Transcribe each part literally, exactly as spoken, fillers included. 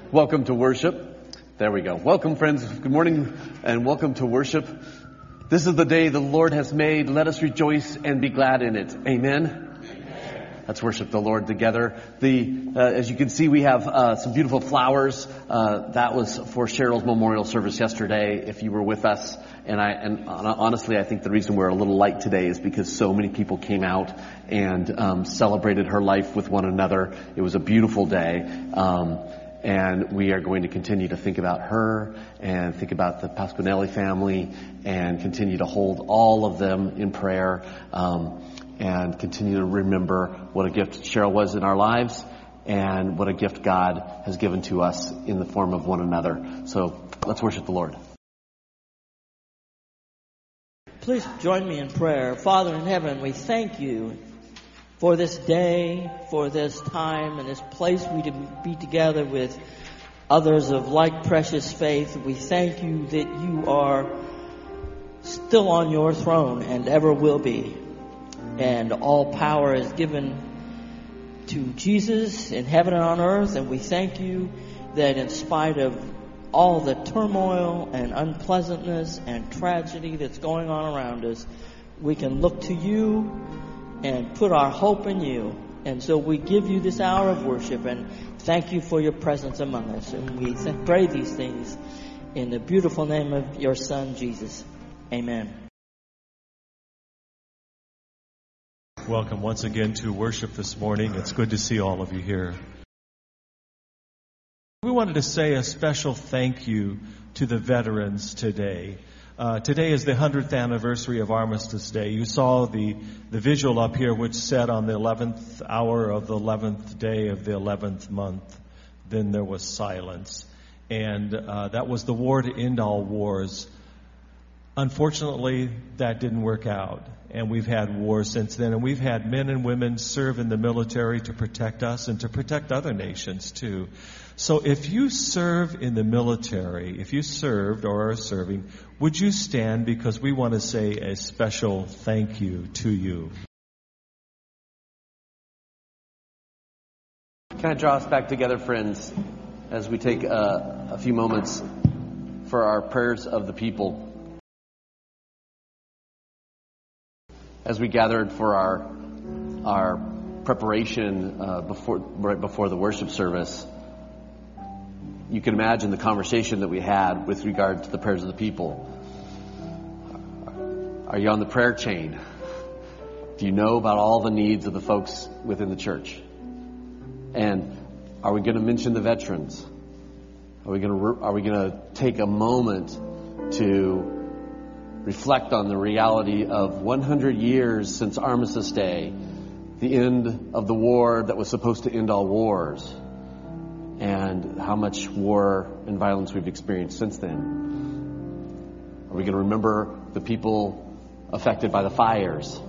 Welcome to worship. There we go. Welcome, friends. Good morning and welcome to worship. This is the day the Lord has made. Let us rejoice and be glad in it. Amen. Amen. Let's worship the Lord together. The uh, as you can see, we have uh, some beautiful flowers. Uh, that was for Cheryl's memorial service yesterday. If you were with us, and I and honestly, I think the reason we're a little light today is because so many people came out and um, celebrated her life with one another. It was a beautiful day. Um, And we are going to continue to think about her and think about the Pasquinelli family and continue to hold all of them in prayer um, and continue to remember what a gift Cheryl was in our lives and what a gift God has given to us in the form of one another. So let's worship the Lord. Please join me in prayer. Father in heaven, we thank you for this day, for this time, and this place we to be together with others of like precious faith. We thank you that you are still on your throne and ever will be. And all power is given to Jesus in heaven and on earth. And we thank you that in spite of all the turmoil and unpleasantness and tragedy that's going on around us, we can look to you and put our hope in you. And so we give you this hour of worship and thank you for your presence among us. And we th- pray these things in the beautiful name of your Son, Jesus. Amen. Welcome once again to worship this morning. It's good to see all of you here. We wanted to say a special thank you to the veterans today. Uh, today is the hundredth anniversary of Armistice Day. You saw the, the visual up here which said on the eleventh hour of the eleventh day of the eleventh month, then there was silence. And uh, that was the war to end all wars. Unfortunately, that didn't work out. And we've had wars since then. And we've had men and women serve in the military to protect us and to protect other nations too. So if you serve in the military, if you served or are serving, would you stand, because we want to say a special thank you to you. Can I draw us back together, friends, as we take a, a few moments for our prayers of the people? As we gathered for our our preparation uh, before right before the worship service, you can imagine the conversation that we had with regard to the prayers of the people. Are you on the prayer chain? Do you know about all the needs of the folks within the church? And are we going to mention the veterans? Are we going to are we going to take a moment to reflect on the reality of one hundred years since Armistice Day, the end of the war that was supposed to end all wars, and how much war and violence we've experienced since then? Are we going to remember the people affected by the fires?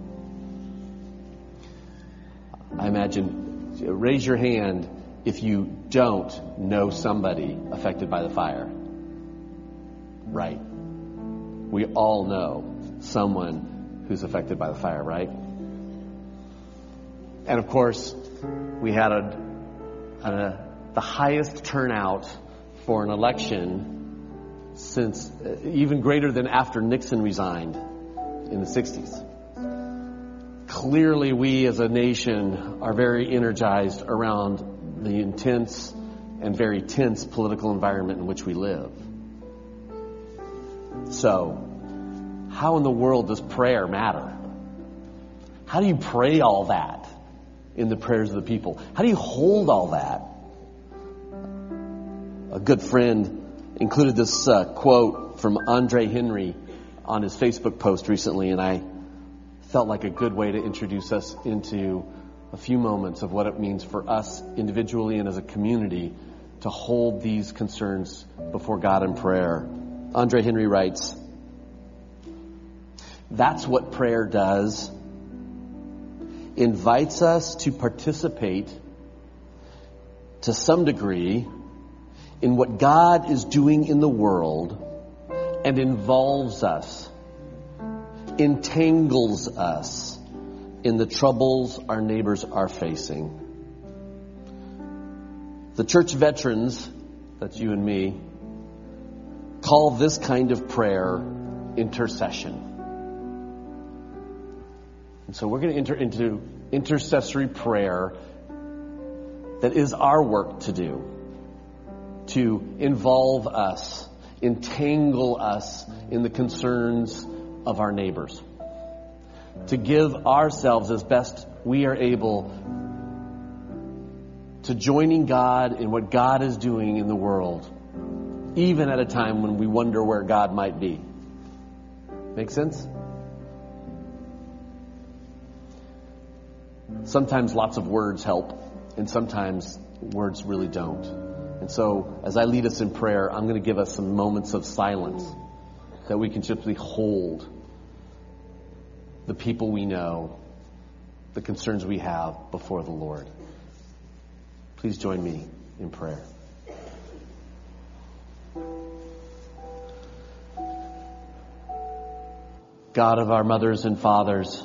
I imagine, raise your hand if you don't know somebody affected by the fire. Right. We all know someone who's affected by the fire, right? And of course, we had a, a the highest turnout for an election since, uh, even greater than after Nixon resigned in the sixties. Clearly, we as a nation are very energized around the intense and very tense political environment in which we live. So, how in the world does prayer matter? How do you pray all that in the prayers of the people? How do you hold all that? A good friend included this uh, quote from Andre Henry on his Facebook post recently, and I felt like a good way to introduce us into a few moments of what it means for us individually and as a community to hold these concerns before God in prayer. Andre Henry writes, "That's what prayer does. Invites us to participate to some degree in what God is doing in the world and involves us, entangles us in the troubles our neighbors are facing. The church veterans, that's you and me, call this kind of prayer intercession. And so we're going to enter into intercessory prayer that is our work to do, to involve us, entangle us in the concerns of our neighbors, to give ourselves as best we are able to joining God in what God is doing in the world, even at a time when we wonder where God might be. Make sense? Sometimes lots of words help, and sometimes words really don't. And so, as I lead us in prayer, I'm going to give us some moments of silence that we can simply hold the people we know, the concerns we have before the Lord. Please join me in prayer. God of our mothers and fathers,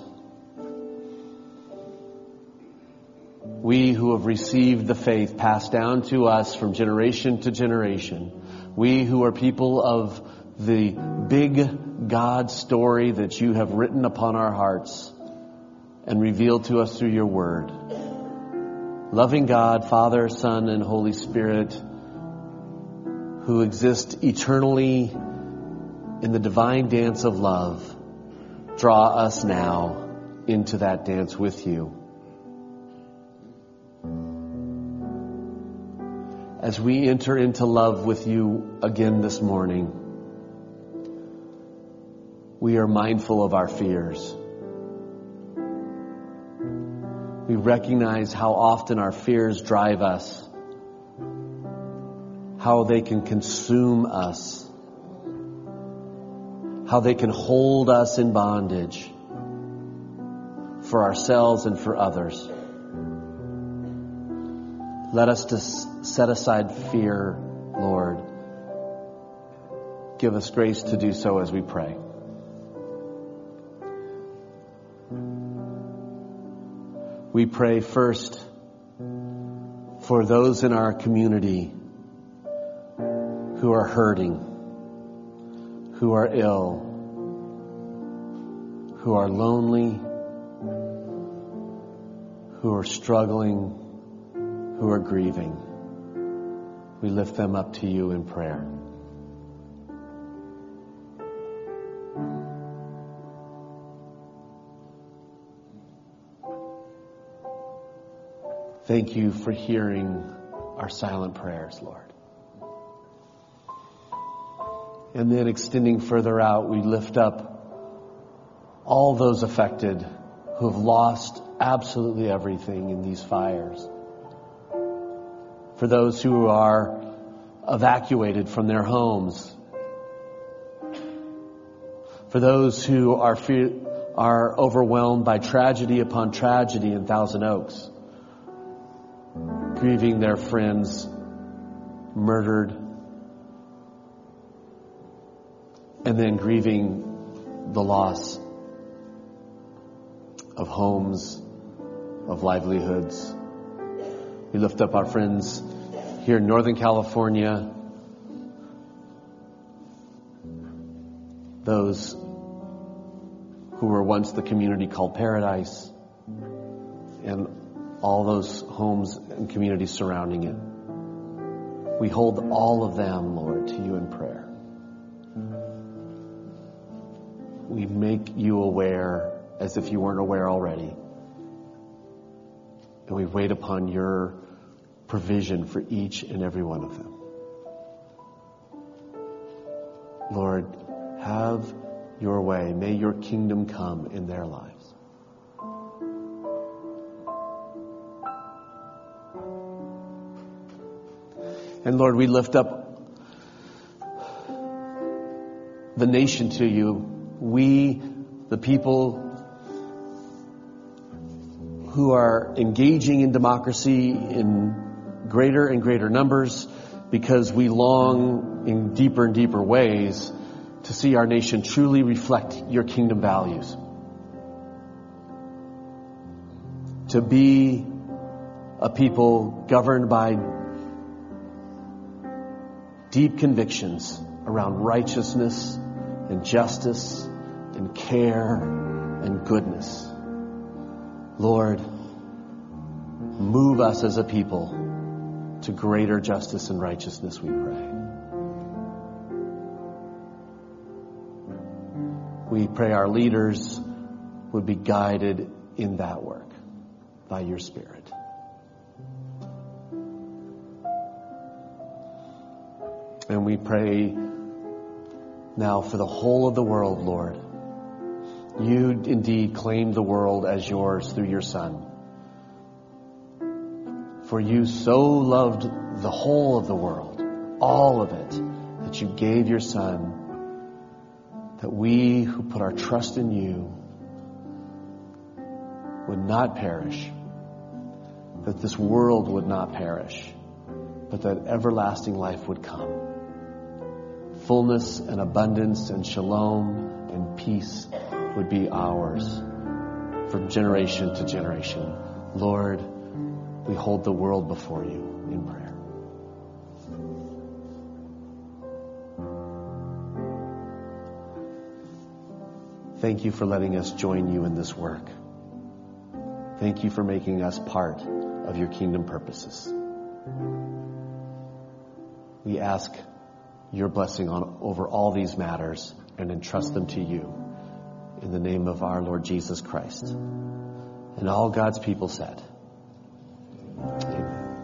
we who have received the faith passed down to us from generation to generation, we who are people of the big God story that you have written upon our hearts and revealed to us through your word. Loving God, Father, Son, and Holy Spirit, who exist eternally in the divine dance of love, draw us now into that dance with you. As we enter into love with you again this morning, we are mindful of our fears. We recognize how often our fears drive us, how they can consume us, how they can hold us in bondage for ourselves and for others. Let us just set aside fear, Lord. Give us grace to do so as we pray. We pray first for those in our community who are hurting, who are ill, who are lonely, who are struggling, who are grieving. We lift them up to you in prayer. Thank you for hearing our silent prayers, Lord. And then extending further out, we lift up all those affected who have lost absolutely everything in these fires. For those who are evacuated from their homes. For those who are fear, are overwhelmed by tragedy upon tragedy in Thousand Oaks. Grieving their friends murdered. And then grieving the loss of homes, of livelihoods. We lift up our friends here in Northern California, those who were once the community called Paradise, and all those homes and communities surrounding it. We hold all of them, Lord, to you in prayer. We make you aware as if you weren't aware already. And we wait upon your provision for each and every one of them. Lord, have your way. May your kingdom come in their lives. And Lord, we lift up the nation to you. We, the people who are engaging in democracy in greater and greater numbers, because we long in deeper and deeper ways to see our nation truly reflect your kingdom values. To be a people governed by deep convictions around righteousness and justice and care and goodness. Lord, move us as a people to greater justice and righteousness, we pray. We pray our leaders would be guided in that work by your Spirit. And we pray now for the whole of the world, Lord. You indeed claimed the world as yours through your Son. For you so loved the whole of the world, all of it, that you gave your Son, that we who put our trust in you would not perish, that this world would not perish, but that everlasting life would come. Fullness and abundance and shalom and peace would be ours from generation to generation. Lord, we hold the world before you in prayer. Thank you for letting us join you in this work. Thank you for making us part of your kingdom purposes. We ask your blessing on over all these matters and entrust them to you in the name of our Lord Jesus Christ. And all God's people said, amen.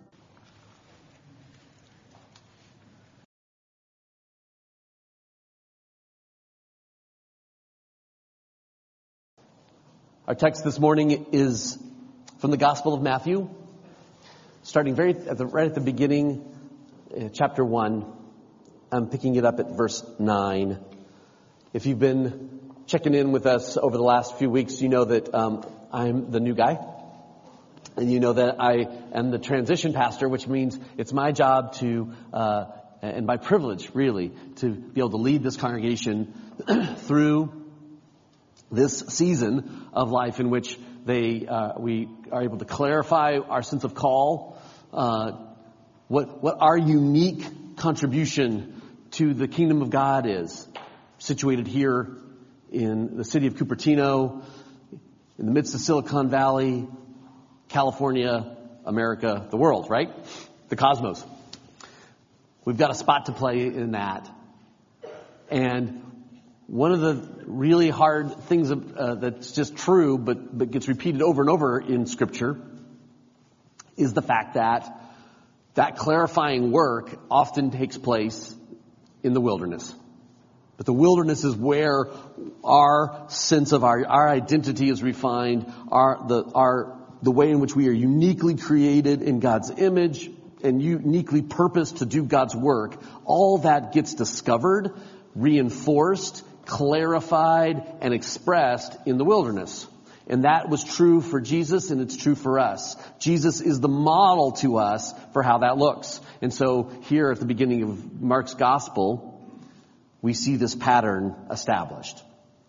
Our text this morning is from the Gospel of Matthew, starting very at the, right at the beginning, uh, chapter one. I'm picking it up at verse nine. If you've been checking in with us over the last few weeks, you know that um, I'm the new guy. And you know that I am the transition pastor, which means it's my job to, uh, and my privilege really, to be able to lead this congregation through this season of life in which they, uh, we are able to clarify our sense of call, uh, what, what our unique contribution to the kingdom of God is, situated here in the city of Cupertino, in the midst of Silicon Valley, California, America, the world, right? The cosmos. We've got a spot to play in that. And one of the really hard things uh, that's just true, but, but gets repeated over and over in Scripture, is the fact that that clarifying work often takes place in the wilderness. But the wilderness is where our sense of our, our identity is refined, our, the, our, the way in which we are uniquely created in God's image and uniquely purposed to do God's work. All that gets discovered, reinforced, clarified, and expressed in the wilderness. And that was true for Jesus, and it's true for us. Jesus is the model to us for how that looks. And so here at the beginning of Mark's gospel, we see this pattern established.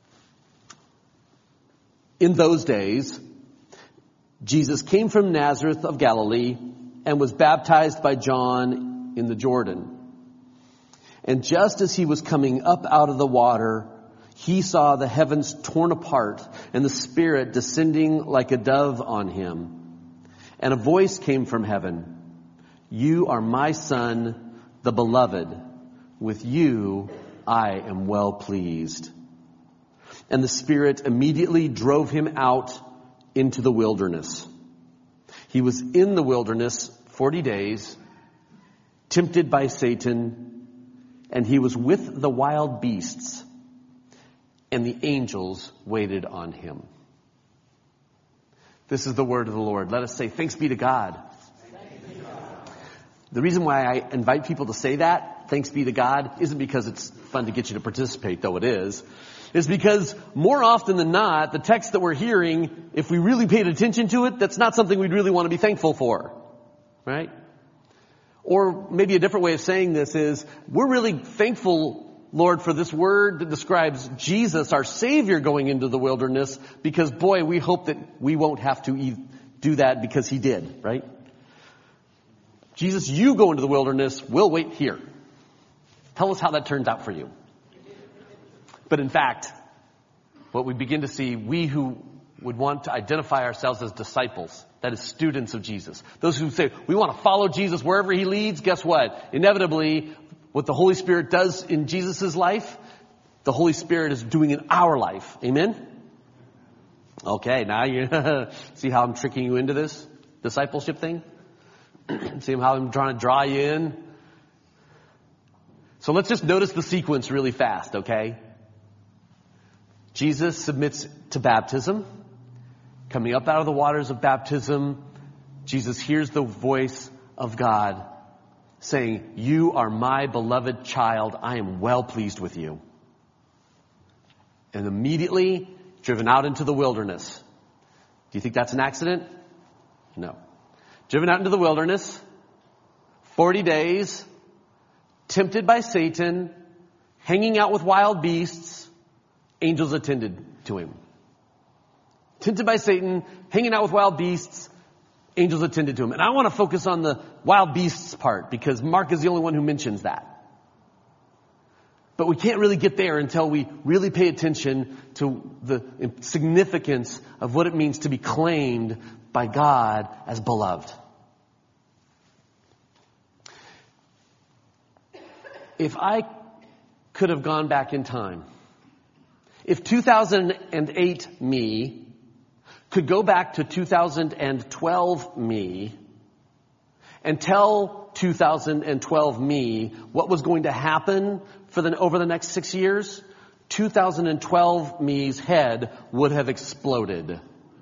In those days, Jesus came from Nazareth of Galilee and was baptized by John in the Jordan. And just as he was coming up out of the water, he saw the heavens torn apart and the Spirit descending like a dove on him. And a voice came from heaven, "You are my Son, the Beloved. With you I am well pleased." And the Spirit immediately drove him out into the wilderness. He was in the wilderness forty days, tempted by Satan, and he was with the wild beasts, and the angels waited on him. This is the word of the Lord. Let us say, thanks be to God. Thanks be to God. The reason why I invite people to say that, thanks be to God, isn't because it's fun to get you to participate, though it is. It's because more often than not, the text that we're hearing, if we really paid attention to it, that's not something we'd really want to be thankful for. Right? Or maybe a different way of saying this is, we're really thankful, Lord, for this word that describes Jesus, our Savior, going into the wilderness, because boy, we hope that we won't have to do that because he did, right? Jesus, you go into the wilderness, we'll wait here. Tell us how that turns out for you. But in fact, what we begin to see, we who would want to identify ourselves as disciples, that is students of Jesus, those who say we want to follow Jesus wherever he leads, guess what? Inevitably, what the Holy Spirit does in Jesus' life, the Holy Spirit is doing in our life. Amen? Okay, now you see how I'm tricking you into this discipleship thing? See how I'm trying to draw you in? So let's just notice the sequence really fast, okay? Jesus submits to baptism. Coming up out of the waters of baptism, Jesus hears the voice of God saying, "You are my beloved child. I am well pleased with you." And immediately driven out into the wilderness. Do you think that's an accident? No. Driven out into the wilderness, forty days, tempted by Satan, hanging out with wild beasts, angels attended to him. Tempted by Satan, hanging out with wild beasts, angels attended to him. And I want to focus on the wild beasts part because Mark is the only one who mentions that. But we can't really get there until we really pay attention to the significance of what it means to be claimed by God as beloved. If I could have gone back in time, if two thousand eight me could go back to two thousand twelve me and tell two thousand twelve me what was going to happen for the, over the next six years, two thousand twelve me's head would have exploded.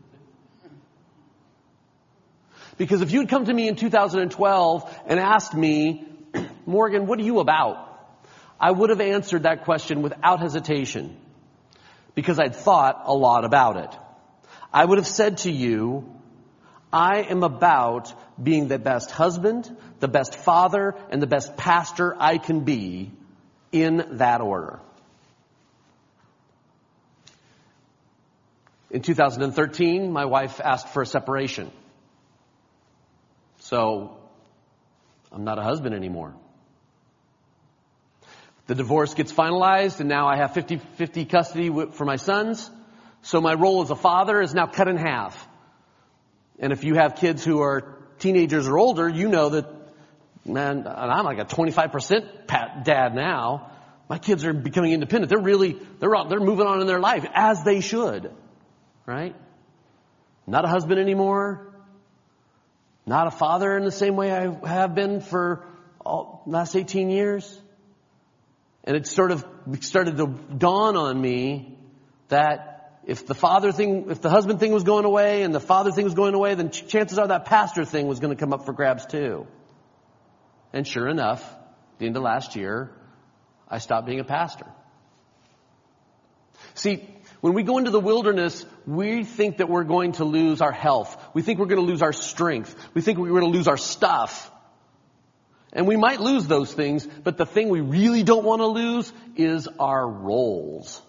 Because if you'd come to me in two thousand twelve and asked me, "Morgan, what are you about?" I would have answered that question without hesitation because I'd thought a lot about it. I would have said to you, I am about being the best husband, the best father, and the best pastor I can be in that order. In two thousand thirteen, my wife asked for a separation. So, I'm not a husband anymore. The divorce gets finalized, and now I have fifty-fifty custody for my sons. So my role as a father is now cut in half. And if you have kids who are teenagers or older, you know that, man, I'm like a twenty-five percent dad now. My kids are becoming independent. They're really, they're they're moving on in their life, as they should. Right? Not a husband anymore. Not a father in the same way I have been for all, last eighteen years. And it sort of started to dawn on me that if the father thing, if the husband thing was going away and the father thing was going away, then chances are that pastor thing was going to come up for grabs too. And sure enough, at the end of last year, I stopped being a pastor. See, when we go into the wilderness, we think that we're going to lose our health. We think we're going to lose our strength. We think we're going to lose our stuff. And we might lose those things, but the thing we really don't want to lose is our roles.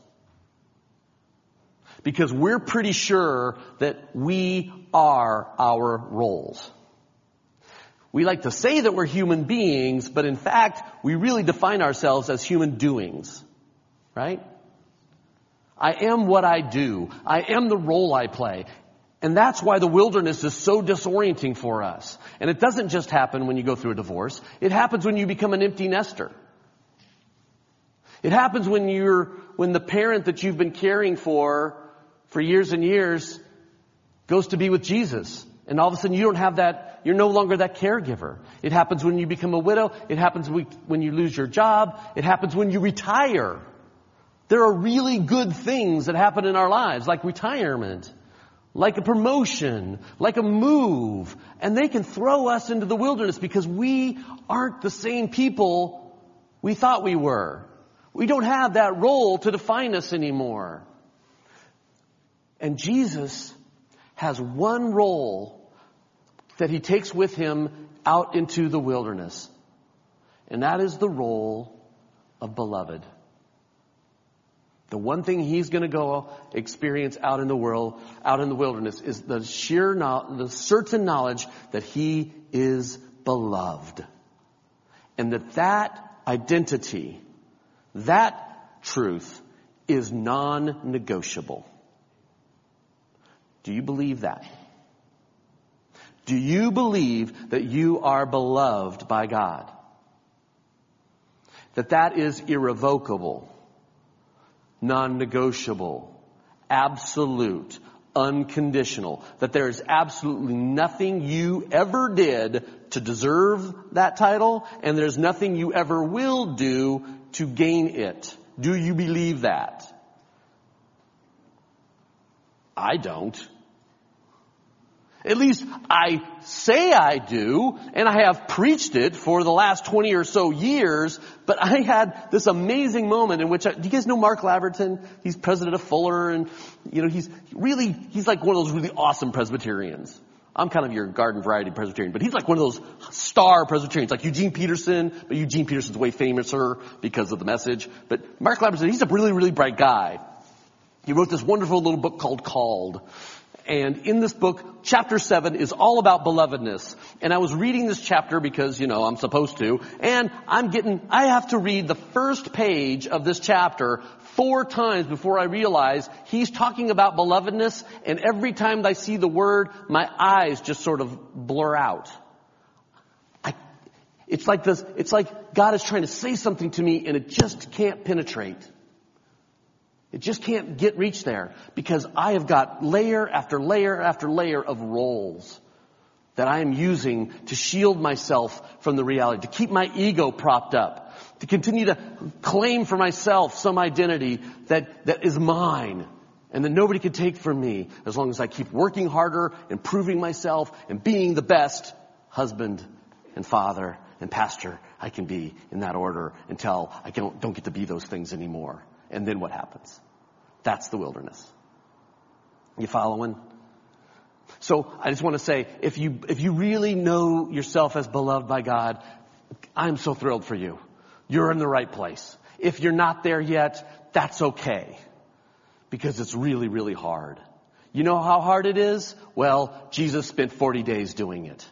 Because we're pretty sure that we are our roles. We like to say that we're human beings, but in fact, we really define ourselves as human doings. Right? I am what I do. I am the role I play. And that's why the wilderness is so disorienting for us. And it doesn't just happen when you go through a divorce. It happens when you become an empty nester. It happens when you're, when the parent that you've been caring for, for years and years, goes to be with Jesus. And all of a sudden you don't have that, you're no longer that caregiver. It happens when you become a widow. It happens when you lose your job. It happens when you retire. There are really good things that happen in our lives, like retirement, like a promotion, like a move. And they can throw us into the wilderness because we aren't the same people we thought we were. We don't have that role to define us anymore. And Jesus has one role that he takes with him out into the wilderness. And that is the role of beloved. The one thing he's going to go experience out in the world, out in the wilderness, is the sheer, no, the certain knowledge that he is beloved. And that that identity, that truth is non-negotiable. Do you believe that? Do you believe that you are beloved by God? That that is irrevocable, non-negotiable, absolute, unconditional. That there is absolutely nothing you ever did to deserve that title, and there's nothing you ever will do to gain it. Do you believe that? I don't. At least I say I do, and I have preached it for the last twenty or so years, but I had this amazing moment in which, I, do you guys know Mark Laverton? He's president of Fuller, and, you know, he's really, he's like one of those really awesome Presbyterians. I'm kind of your garden variety Presbyterian, but he's like one of those star Presbyterians, like Eugene Peterson, but Eugene Peterson's way famouser because of the message. But Mark Laverton, he's a really, really bright guy. He wrote this wonderful little book called Called. And in this book, chapter seven is all about belovedness. And I was reading this chapter because, you know, I'm supposed to. And I'm getting, I have to read the first page of this chapter four times before I realize he's talking about belovedness. And every time I see the word, my eyes just sort of blur out. I, it's like this, it's like God is trying to say something to me and it just can't penetrate. It just can't get reached there because I have got layer after layer after layer of roles that I am using to shield myself from the reality, to keep my ego propped up, to continue to claim for myself some identity that, that is mine and that nobody can take from me as long as I keep working harder, improving myself, and being the best husband and father and pastor I can be in that order until I don't, don't get to be those things anymore. And then what happens? That's the wilderness. You following? So I just want to say, if you, if you really know yourself as beloved by God, I'm so thrilled for you. You're in the right place. If you're not there yet, that's okay. Because it's really, really hard. You know how hard it is? Well, Jesus spent forty days doing it.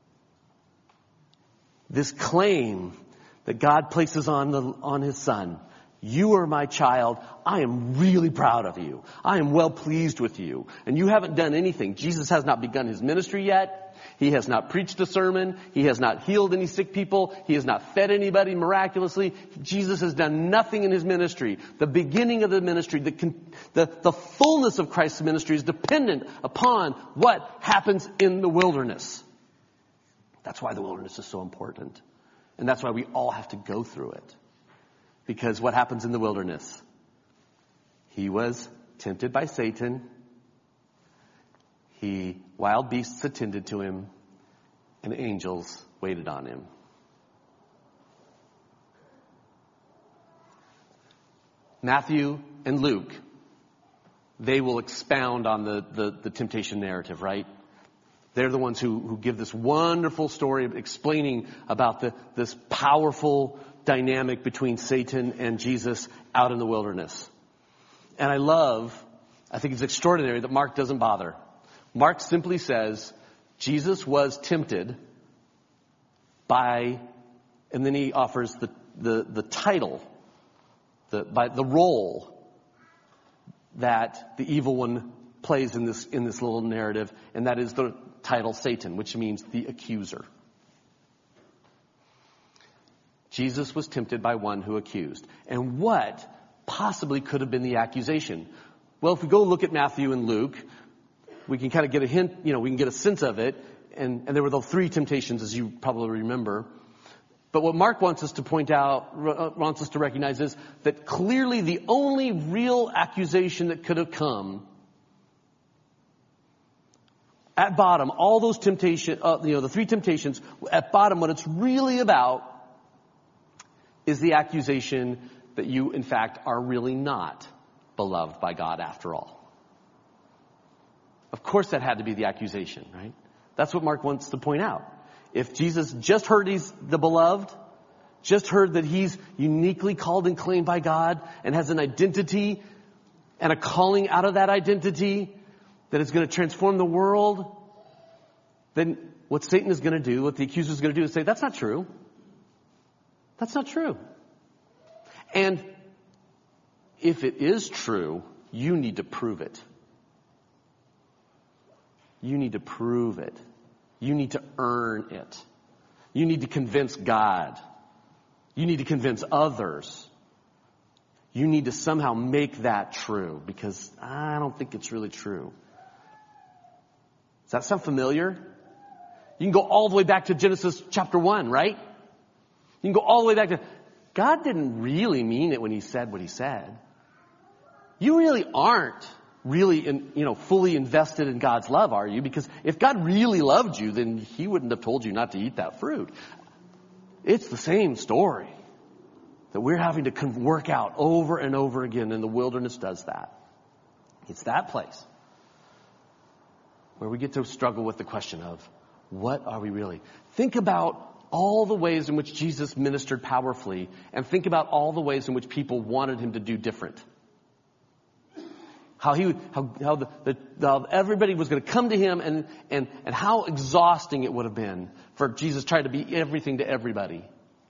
This claim that God places on the, on His Son, you are my child. I am really proud of you. I am well pleased with you. And you haven't done anything. Jesus has not begun His ministry yet. He has not preached a sermon. He has not healed any sick people. He has not fed anybody miraculously. Jesus has done nothing in His ministry. The beginning of the ministry, the, the, the fullness of Christ's ministry is dependent upon what happens in the wilderness. That's why the wilderness is so important. And that's why we all have to go through it. Because what happens in the wilderness? He was tempted by Satan. He, wild beasts attended to him, and angels waited on him. Matthew and Luke, they will expound on the, the, the temptation narrative, right? They're the ones who, who give this wonderful story of explaining about the, this powerful dynamic between Satan and Jesus out in the wilderness. And I love, I think it's extraordinary that Mark doesn't bother. Mark simply says, Jesus was tempted by, and then he offers the, the, the title, the, by the role that the evil one plays in this, in this little narrative, and that is the title Satan, which means the accuser. Jesus was tempted by one who accused. And what possibly could have been the accusation? Well, if we go look at Matthew and Luke, we can kind of get a hint, you know, we can get a sense of it. And, and there were the three temptations, as you probably remember. But what Mark wants us to point out, wants us to recognize is that clearly the only real accusation that could have come at bottom, all those temptations, uh, you know, the three temptations, at bottom, what it's really about is the accusation that you, in fact, are really not beloved by God after all. Of course that had to be the accusation, right? That's what Mark wants to point out. If Jesus just heard he's the beloved, just heard that he's uniquely called and claimed by God and has an identity and a calling out of that identity that is going to transform the world, then what Satan is going to do, what the accuser is going to do is say, that's not true. That's not true. And if it is true, you need to prove it. You need to prove it. You need to earn it. You need to convince God. You need to convince others. You need to somehow make that true, because I don't think it's really true. Does that sound familiar? You can go all the way back to Genesis chapter one, right? You can go all the way back to, God didn't really mean it when he said what he said. You really aren't really, in, you know, fully invested in God's love, are you? Because if God really loved you, then he wouldn't have told you not to eat that fruit. It's the same story that we're having to work out over and over again, and the wilderness does that. It's that place where we get to struggle with the question of, what are we really? Think about all the ways in which Jesus ministered powerfully, and think about all the ways in which people wanted him to do different. How he, how, how the, the, the, everybody was going to come to him, and, and, and how exhausting it would have been for Jesus trying to be everything to everybody.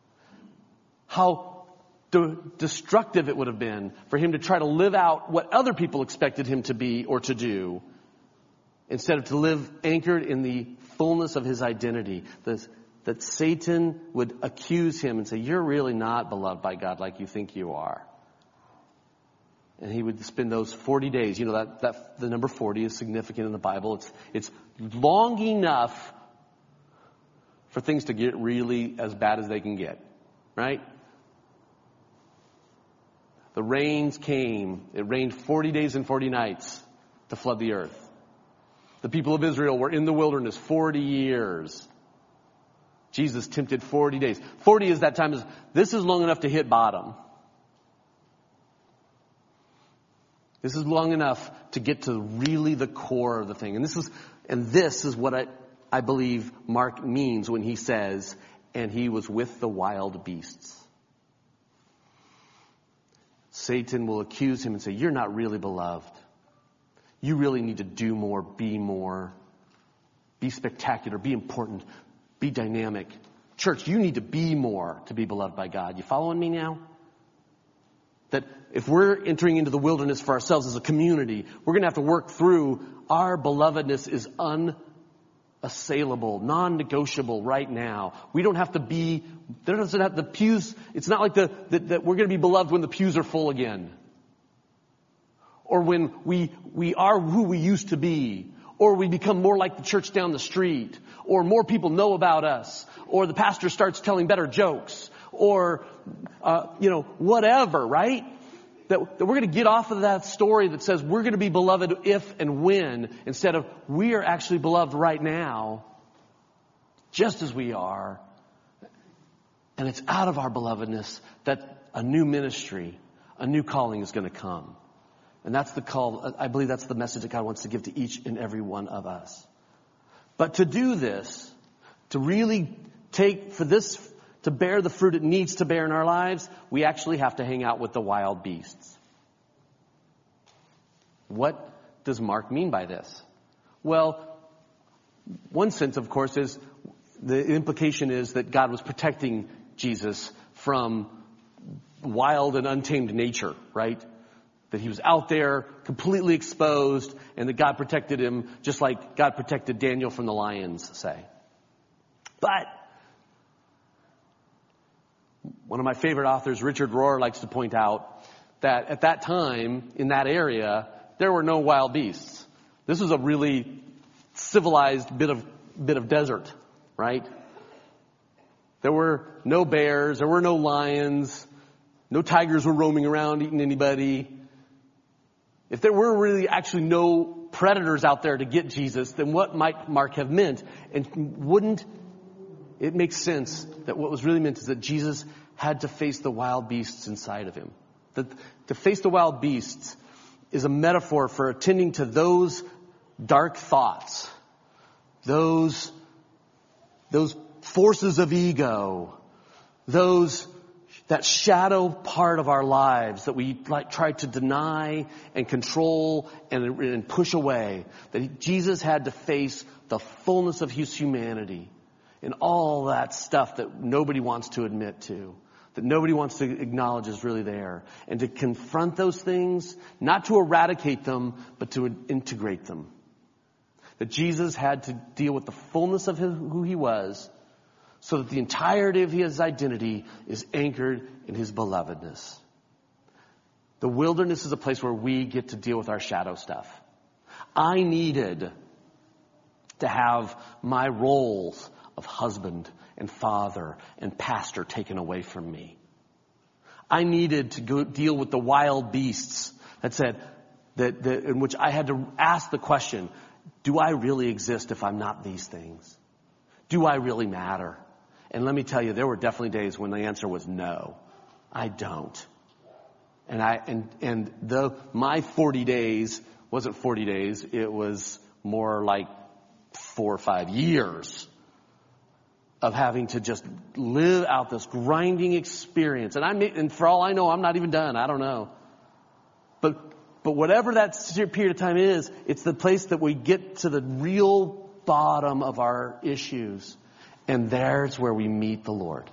How de- destructive it would have been for him to try to live out what other people expected him to be or to do, instead of to live anchored in the fullness of his identity. This, that Satan would accuse him and say, you're really not beloved by God like you think you are. And he would spend those forty days. You know, that, that the number forty is significant in the Bible. It's, it's long enough for things to get really as bad as they can get. Right? The rains came. It rained forty days and forty nights to flood the earth. The people of Israel were in the wilderness forty years. Jesus tempted forty days. forty is that time. Is This is long enough to hit bottom. This is long enough to get to really the core of the thing. And this is, and this is what I, I believe Mark means when he says, and he was with the wild beasts. Satan will accuse him and say, you're not really beloved. You really need to do more, be more, be spectacular, be important, be dynamic. Church, you need to be more to be beloved by God. You following me now? That if we're entering into the wilderness for ourselves as a community, we're going to have to work through our belovedness is unassailable, non-negotiable right now. We don't have to be, there doesn't have the pews, it's not like the, the, that we're going to be beloved when the pews are full again. Or when we, we are who we used to be. Or we become more like the church down the street. Or more people know about us. Or the pastor starts telling better jokes. Or, uh, you know, whatever, right? That, that we're going to get off of that story that says we're going to be beloved if and when, instead of we are actually beloved right now, just as we are. And it's out of our belovedness that a new ministry, a new calling is going to come. And that's the call. I believe that's the message that God wants to give to each and every one of us. But to do this, to really take, for this, to bear the fruit it needs to bear in our lives, we actually have to hang out with the wild beasts. What does Mark mean by this? Well, one sense, of course, is the implication is that God was protecting Jesus from wild and untamed nature, right? That he was out there completely exposed, and that God protected him just like God protected Daniel from the lions, say. But one of my favorite authors, Richard Rohr, likes to point out that at that time, in that area, there were no wild beasts. This was a really civilized bit of bit of desert, right? There were no bears, there were no lions, no tigers were roaming around eating anybody. If there were really actually no predators out there to get Jesus, then what might Mark have meant? And wouldn't it make sense that what was really meant is that Jesus had to face the wild beasts inside of him? That to face the wild beasts is a metaphor for attending to those dark thoughts, those, those forces of ego, those that shadow part of our lives that we like try to deny and control and, and push away. That Jesus had to face the fullness of his humanity and all that stuff that nobody wants to admit to. that nobody wants to acknowledge is really there. And to confront those things, not to eradicate them, but to integrate them. That Jesus had to deal with the fullness of his, who he was, so that the entirety of his identity is anchored in his belovedness. The wilderness is a place where we get to deal with our shadow stuff. I needed to have my roles of husband and father and pastor taken away from me. I needed to go deal with the wild beasts that said that, that in which I had to ask the question, do I really exist if I'm not these things? Do I really matter? And let me tell you, there were definitely days when the answer was no, I don't. And I and and the my forty days wasn't forty days, it was more like four or five years of having to just live out this grinding experience. And I and for all I know, I'm not even done. I don't know. But but whatever that period of time is, it's the place that we get to the real bottom of our issues. And there's where we meet the Lord.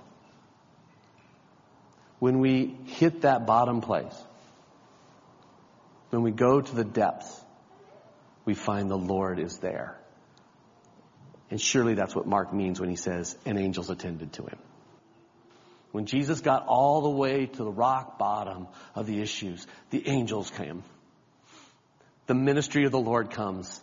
When we hit that bottom place, when we go to the depths, we find the Lord is there. And surely that's what Mark means when he says, and angels attended to him. When Jesus got all the way to the rock bottom of the issues, the angels came. The ministry of the Lord comes.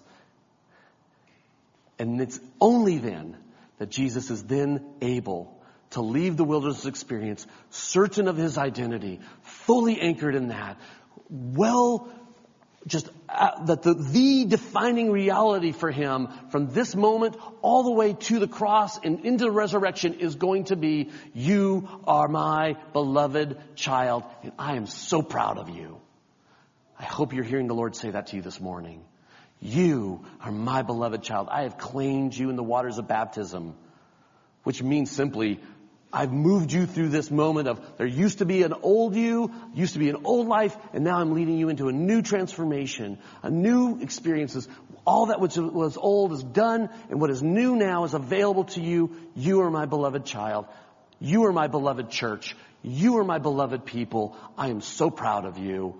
And it's only then that Jesus is then able to leave the wilderness experience, certain of his identity, fully anchored in that, well, just uh, that the, the defining reality for him from this moment all the way to the cross and into the resurrection is going to be, you are my beloved child, and I am so proud of you. I hope you're hearing the Lord say that to you this morning. You are my beloved child. I have claimed you in the waters of baptism, which means simply, I've moved you through this moment of there used to be an old you, used to be an old life, and now I'm leading you into a new transformation, a new experiences. All that which was old is done, and what is new now is available to you. You are my beloved child. You are my beloved church. You are my beloved people. I am so proud of you.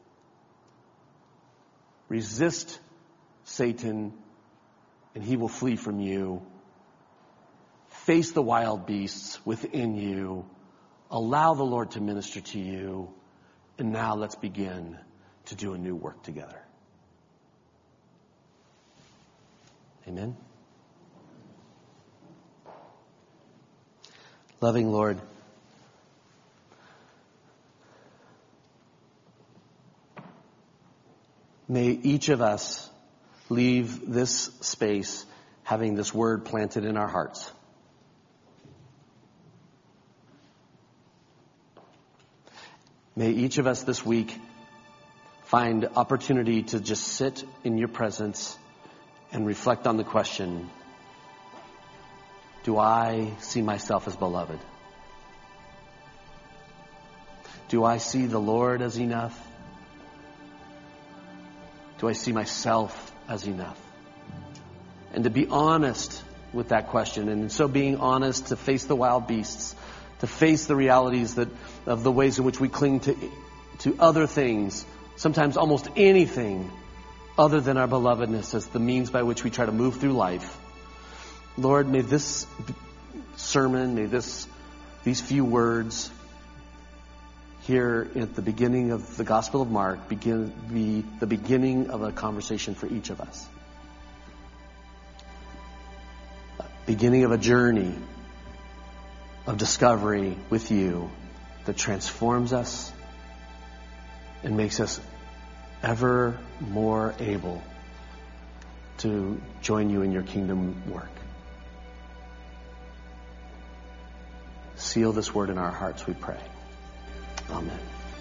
Resist Satan, and he will flee from you. Face the wild beasts within you. Allow the Lord to minister to you. And now let's begin to do a new work together. Amen. Loving Lord, may each of us leave this space having this word planted in our hearts. May each of us this week find opportunity to just sit in your presence and reflect on the question, do I see myself as beloved? Do I see the Lord as enough? Do I see myself as enough? And to be honest with that question, and in so being honest, to face the wild beasts, to face the realities that of the ways in which we cling to to other things, sometimes almost anything other than our belovedness as the means by which we try to move through life. Lord, may this sermon, may this these few words here at the beginning of the Gospel of Mark begin be the beginning of a conversation for each of us. Beginning of a journey of discovery with you that transforms us and makes us ever more able to join you in your kingdom work. Seal this word in our hearts, we pray. Amen.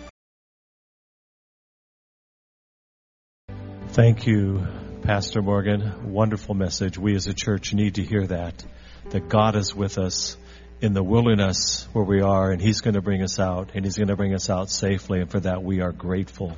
Thank you, Pastor Morgan. Wonderful message. We as a church need to hear that, that God is with us in the wilderness where we are, and He's going to bring us out, and He's going to bring us out safely, and for that we are grateful.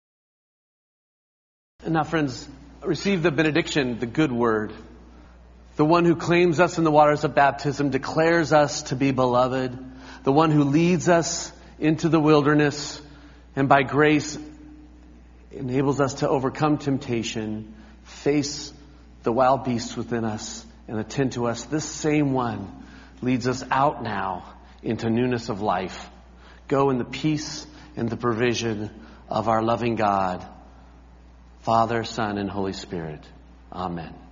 And now, friends, receive the benediction, the good word The one who claims us in the waters of baptism, declares us to be beloved. The one who leads us into the wilderness and by grace enables us to overcome temptation, face the wild beasts within us, and attend to us. This same one leads us out now into newness of life. Go in the peace and the provision of our loving God, Father, Son, and Holy Spirit. Amen.